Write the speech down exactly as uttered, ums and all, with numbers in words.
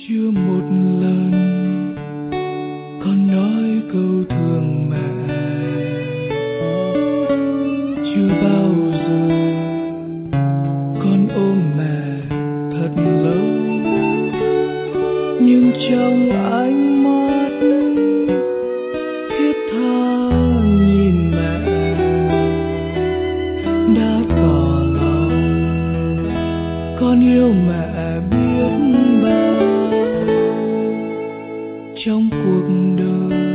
chưa một lần con nói câu thương mẹ, chưa bao giờ con ôm mẹ thật lâu, nhưng trong ánh mắt thiết tha nhìn mẹ đã tỏ lòng con yêu mẹ biết bao. Trong cuộc đời